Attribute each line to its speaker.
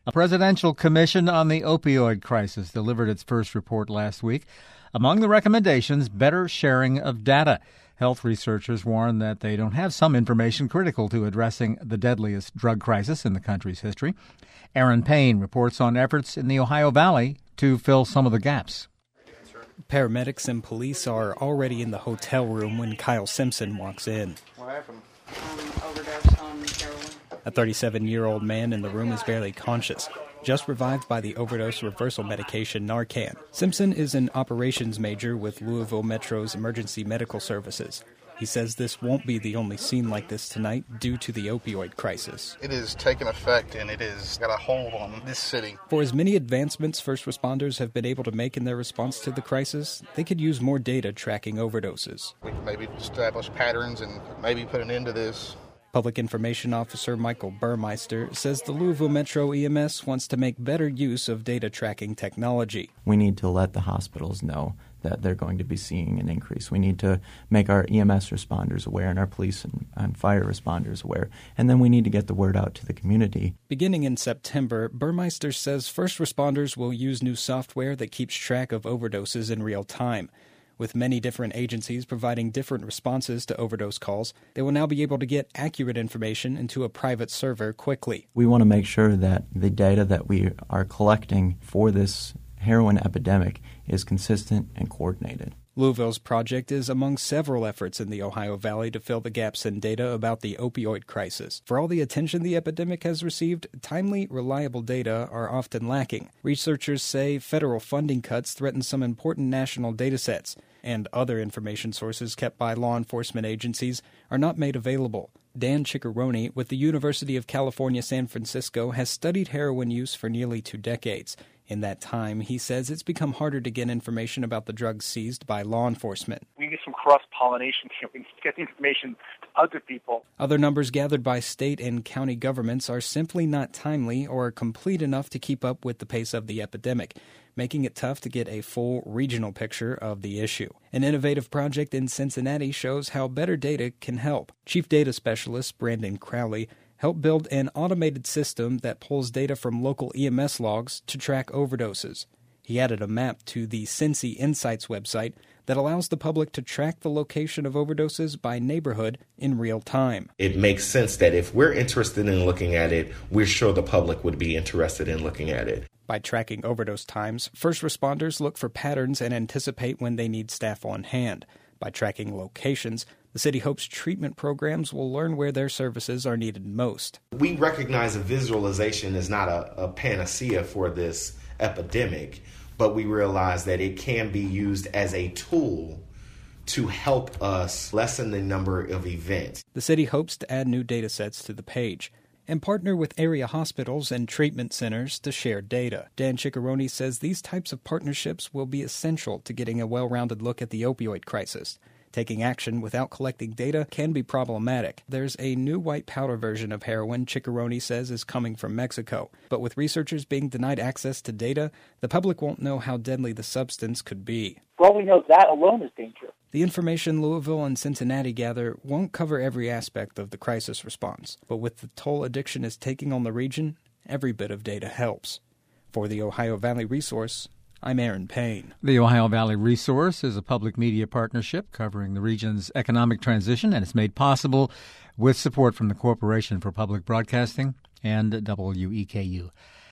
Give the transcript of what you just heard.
Speaker 1: A presidential commission on the opioid crisis delivered its first report last week. Among the recommendations, better sharing of data. Health researchers warn that they don't have some information critical to addressing the deadliest drug crisis in the country's history. Aaron Payne reports on efforts in the Ohio Valley to fill some of the gaps.
Speaker 2: Paramedics and police are already in the hotel room when Kyle Simpson walks in.
Speaker 3: What happened?
Speaker 4: Overdose on heroin.
Speaker 2: A 37-year-old man in the room is barely conscious, just revived by the overdose reversal medication Narcan. Simpson is an operations major with Louisville Metro's Emergency Medical Services. He says this won't be the only scene like this tonight due to the opioid crisis.
Speaker 3: It is taking effect, and it has got a hold on this city.
Speaker 2: For as many advancements first responders have been able to make in their response to the crisis, they could use more data tracking overdoses.
Speaker 3: We can maybe establish patterns and maybe put an end to this.
Speaker 2: Public Information Officer Michael Burmeister says the Louisville Metro EMS wants to make better use of data tracking technology.
Speaker 5: We need to let the hospitals know that they're going to be seeing an increase. We need to make our EMS responders aware and our police and fire responders aware. And then we need to get the word out to the community.
Speaker 2: Beginning in September, Burmeister says first responders will use new software that keeps track of overdoses in real time. With many different agencies providing different responses to overdose calls, they will now be able to get accurate information into a private server quickly.
Speaker 5: We want to make sure that the data that we are collecting for this heroin epidemic is consistent and coordinated.
Speaker 2: Louisville's project is among several efforts in the Ohio Valley to fill the gaps in data about the opioid crisis. For all the attention the epidemic has received, timely, reliable data are often lacking. Researchers say federal funding cuts threaten some important national data sets, and other information sources kept by law enforcement agencies are not made available. Dan Ciccarone with the University of California, San Francisco has studied heroin use for nearly 2 decades. In that time, he says it's become harder to get information about the drugs seized by law enforcement.
Speaker 6: We need some cross-pollination here. We need to get information to other people.
Speaker 2: Other numbers gathered by state and county governments are simply not timely or complete enough to keep up with the pace of the epidemic, making it tough to get a full regional picture of the issue. An innovative project in Cincinnati shows how better data can help. Chief Data Specialist Brandon Crowley helped build an automated system that pulls data from local EMS logs to track overdoses. He added a map to the Cincy Insights website that allows the public to track the location of overdoses by neighborhood in real time.
Speaker 7: It makes sense that if we're interested in looking at it, we're sure the public would be interested in looking at it.
Speaker 2: By tracking overdose times, first responders look for patterns and anticipate when they need staff on hand. By tracking locations, the city hopes treatment programs will learn where their services are needed most.
Speaker 7: We recognize that visualization is not a panacea for this epidemic, but we realize that it can be used as a tool to help us lessen the number of events.
Speaker 2: The city hopes to add new data sets to the page and partner with area hospitals and treatment centers to share data. Dan Ciccarone says these types of partnerships will be essential to getting a well-rounded look at the opioid crisis. Taking action without collecting data can be problematic. There's a new white powder version of heroin Ciccarone says is coming from Mexico. But with researchers being denied access to data, the public won't know how deadly the substance could be.
Speaker 6: For all we know, that alone is dangerous.
Speaker 2: The information Louisville and Cincinnati gather won't cover every aspect of the crisis response. But with the toll addiction is taking on the region, every bit of data helps. For the Ohio Valley Resource, I'm Aaron Payne.
Speaker 1: The Ohio Valley Resource is a public media partnership covering the region's economic transition, and it's made possible with support from the Corporation for Public Broadcasting and WEKU.